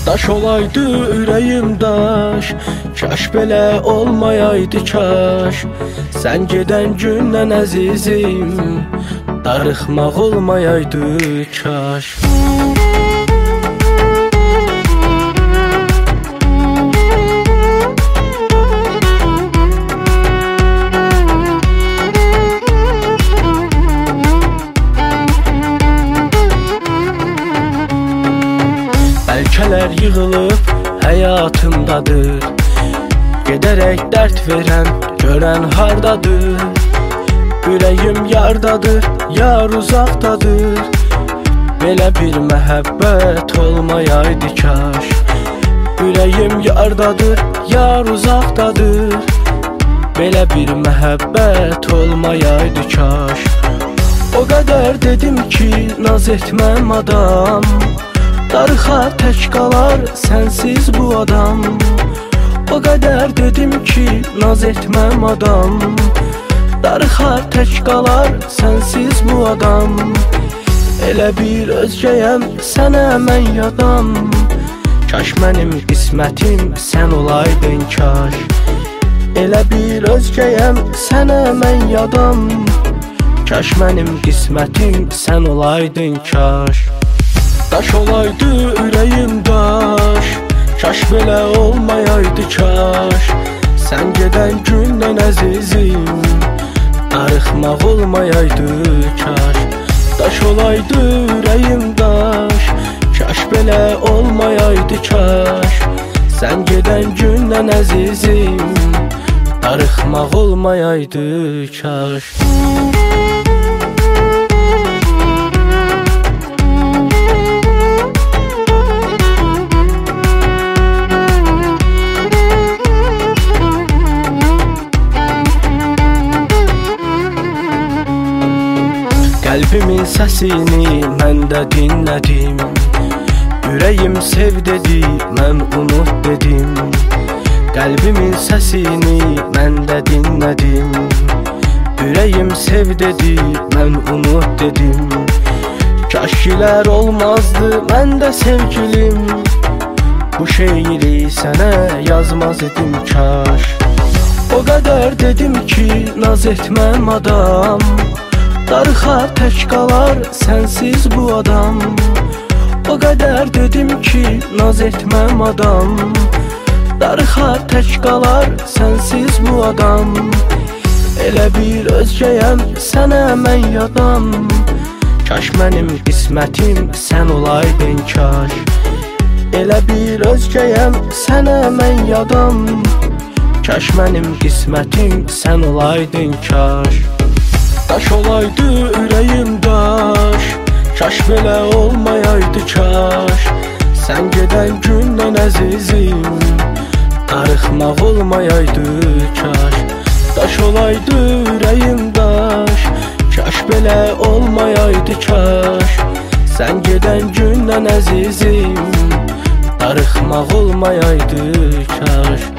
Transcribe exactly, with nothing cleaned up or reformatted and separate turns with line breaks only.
Daş olaydı ürəyim daş, kaş belə olmayaydı kaş. Sən gedən gündən əzizim, darıxmaq olmayaydı kaş. Bəlkələr yığılıb həyatımdadır, gedərək dərd verən, görən hardadır. Ürəyim yardadır, yar uzaqdadır, belə bir məhəbbət olmayaydı kaş. Ürəyim yardadır, yar uzaqdadır, belə bir məhəbbət olmayaydı kaş. O qədər dedim ki, naz etməm adam, darıxar tək qalar sənsiz bu adam. O qədər dedim ki, naz etməm adam, darıxar tək qalar sənsiz bu adam. Elə bir özgəyəm sənə mən yadam, kaş mənim qismətim sən olaydın kaş. Elə bir özgəyəm sənə mən yadam, kaş mənim qismətim sən olaydın kaş. Daş olaydı ürəyim daş, kaş belə olmayaydı kaş. Sən gedən gündən əzizim, darıxmaq olmayaydı kaş. Daş olaydı ürəyim daş, kaş belə olmayaydı kaş. Sən gedən gündən əzizim, darıxmaq olmayaydı kaş. Qəlbimin səsini mən də dinlədim, ürəyim sev dedi, mən unut dedim. Qəlbimin səsini mən də dinlədim, ürəyim sev dedi, mən unut dedim. Kaşkilər olmazdı məndə sevgilim, bu şeiri sənə yazmaz idim kaş. O qədər dedim ki, naz etməm adam, darıxar tək qalar sənsiz bu adam. O qədər dedim ki, naz etməm adam, darıxar tək qalar sənsiz bu adam. Elə bir özgəyəm sənə mən yadam, kaş mənim qismətim sən olaydın kaş. Elə bir özgəyəm sənə mən yadam, kaş mənim qismətim sən olaydın kaş. Daş olaydı ürəyim daş, kaş belə olmayaydı kaş. Sən gedən gündən əzizim, darıxmaq olmayaydı kaş. Daş olaydı ürəyim daş, kaş belə olmayaydı kaş. Sən gedən gündən əzizim, darıxmaq olmayaydı kaş.